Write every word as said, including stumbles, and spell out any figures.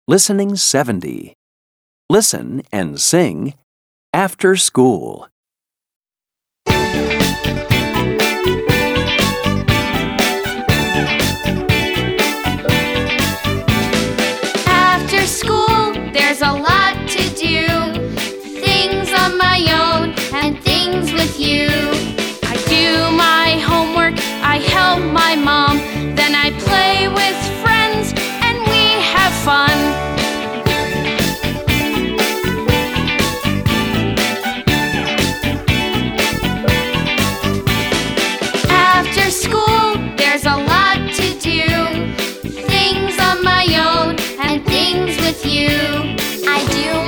Listening seventy. Listen and sing After School. After school, there's a lot to do. Things on my own and things with you. I do my homework, I help my mom, then I play with friends and we have fun. After school, there's a lot to do. Things on my own and things with you. I do